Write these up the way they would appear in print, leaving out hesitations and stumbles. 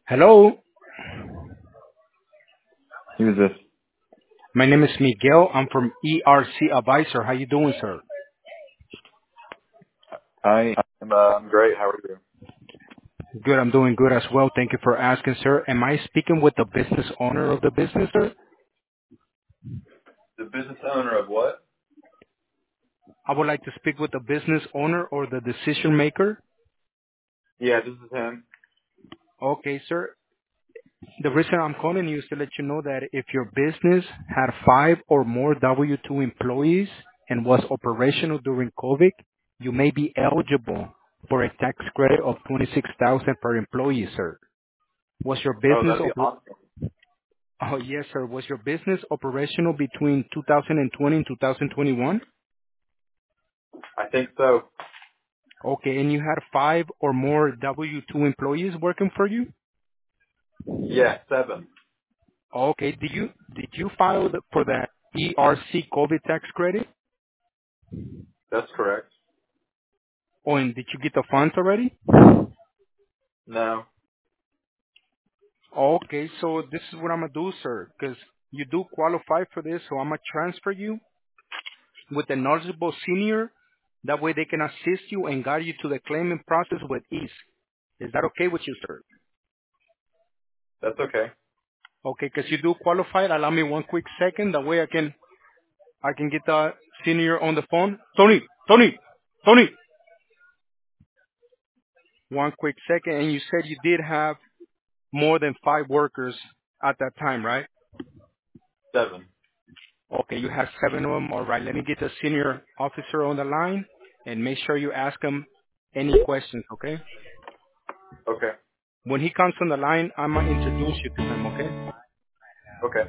Hello, Who's this? my name is Miguel. I'm from ERC Advisor. How you doing, sir? I'm great. How are you? Good. I'm doing good as well. Thank you for asking, sir. Am I speaking with the business owner of the business, sir? The business owner of what? I would like to speak with the business owner or the decision maker. Yeah, this is him. Okay, sir. The reason I'm calling you is to let you know that if your business had 5 or more W-2 employees and was operational during COVID, you may be eligible for a tax credit of 26,000 per employee, sir. Was your Oh, business that'd be awesome. Oh, yes, sir. Was your business operational between 2020 and 2021? I think so. Okay, and you had 5 or more W-2 employees working for you? Yeah, 7. Okay. Did you file for that ERC COVID tax credit? That's correct. Oh, and did you get the funds already? No. Okay, so this is what I'm gonna do, sir, because you do qualify for this, so I'm gonna transfer you with a knowledgeable senior. That way they can assist you and guide you to the claiming process with ease. Is that okay with you, sir? That's okay. Okay, because you do qualify. Allow me one quick second. That way I can get the senior on the phone. Tony. One quick second. And you said you did have more than 5 workers at that time, right? 7. Okay, you have 7 of them. All right. Let me get the senior officer on the line and make sure you ask him any questions. Okay. Okay. When he comes on the line, I'm gonna introduce you to him. Okay. Okay.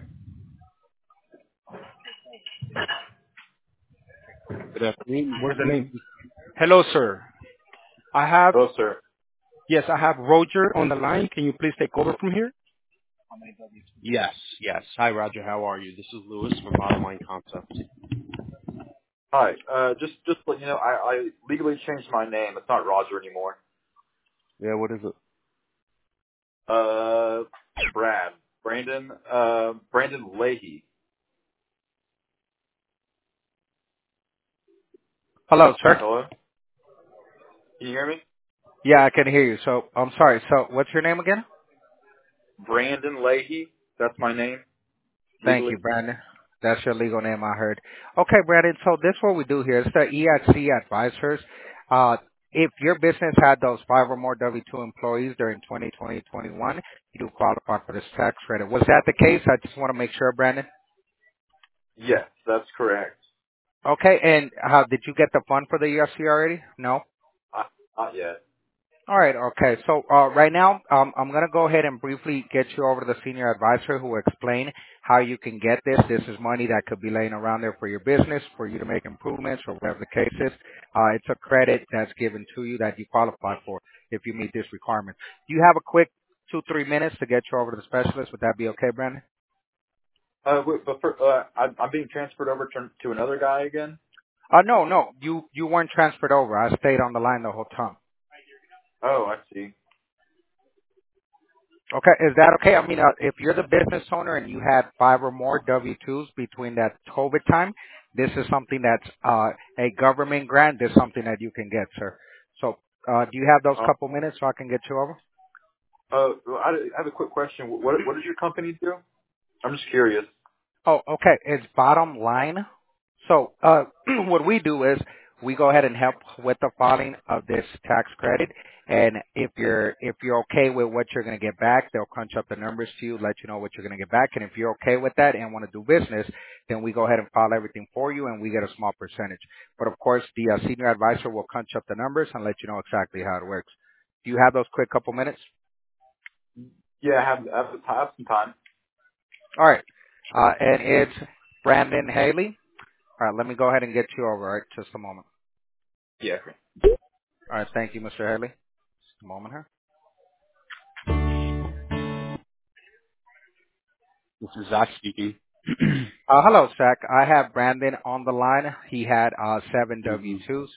Good afternoon. Where's the name? Hello, sir. I have Hello, sir. yes, I have Roger on the line. Can you please take over from here? Yes, yes. Hi, Roger. How are you? This is Lewis from Bottom Line Concepts. Hi. Just to let you know, I legally changed my name. It's not Roger anymore. Yeah, what is it? Uh, Brad. Brandon Leahy. Hello, sir. Hello? Can you hear me? Yeah, I can hear you. So I'm sorry. So what's your name again? Brandon Leahy. That's my name, Thank legally. you, Brandon. That's your legal name, I heard. Okay, Brandon. So this what we do here. It's the EXC Advisors. If your business had those 5 or more W-2 employees during 2020, 21, you do qualify for this tax credit. Was that the case? I just want to make sure, Brandon. Yes, that's correct. Okay, and how did you get the fund for the ERC already? No. I, not yet. All right. Okay. So right now, I'm going to go ahead and briefly get you over to the senior advisor who will explain how you can get this. This is money that could be laying around there for your business, for you to make improvements, or whatever the case is. It's a credit that's given to you that you qualify for if you meet this requirement. Do you have a quick 2-3 minutes to get you over to the specialist? Would that be okay, Brandon? I'm being transferred over to another guy again. No. You weren't transferred over. I stayed on the line the whole time. Oh, I see. Okay, is that okay? I mean, if you're the business owner and you had 5 or more W-2s between that COVID time, this is something that's a government grant. This is something that you can get, sir. So, do you have those Uh, couple minutes so I can get you over? I have a quick question. What does your company do? I'm just curious. Oh, okay. It's bottom line. So, what we do is we go ahead and help with the filing of this tax credit. And if you're okay with what you're going to get back, they'll crunch up the numbers to you, let you know what you're going to get back. And if you're okay with that and want to do business, then we go ahead and file everything for you, and we get a small percentage. But of course, the senior advisor will crunch up the numbers and let you know exactly how it works. Do you have those quick couple minutes? Yeah, I have some time. All right. And it's Brandon Haley. All right, let me go ahead and get you over. All right, just a moment. Yeah. All right, thank you, Mr. Haley. Just a moment here. This is Zach speaking. Hello, Zach. I have Brandon on the line. He had 7 hmm W-2s.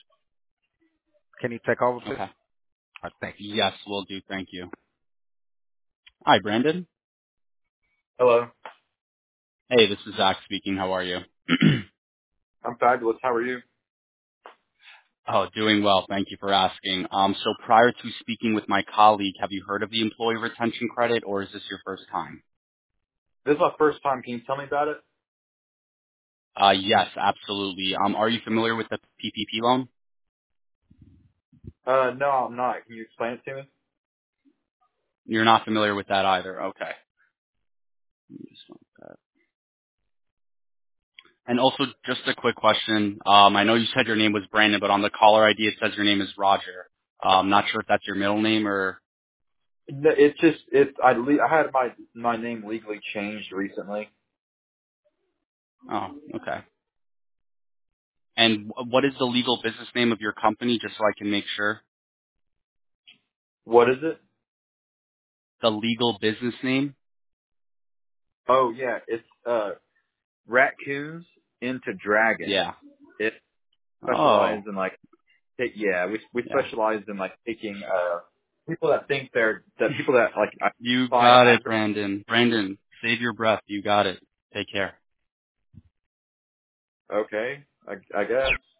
Can you take over, please? Okay. All right, thank you. Yes, will do. Thank you. Hi, Brandon. Hello. Hey, this is Zach speaking. How are you? I'm fabulous. How are you? Oh, doing well. Thank you for asking. So prior to speaking with my colleague, have you heard of the Employee Retention Credit, or is this your first time? This is my first time. Can you tell me about it? Yes, absolutely. Are you familiar with the PPP loan? No, I'm not. Can you explain it to me? You're not familiar with that either. Okay. And also, just a quick question. I know you said your name was Brandon, but on the caller ID it says your name is Roger. Not sure if that's your middle name or. No, it's just I had my name legally changed recently. Oh, okay. And what is the legal business name of your company, just so I can make sure? What is it? The legal business name? Oh yeah, it's Raccoons into Dragons. Yeah. It Oh, specializes in like we yeah. specialize in like taking people that think the people that like You identify got as it, Brandon. Brandon, save your breath. You got it. Take care. okay, I guess.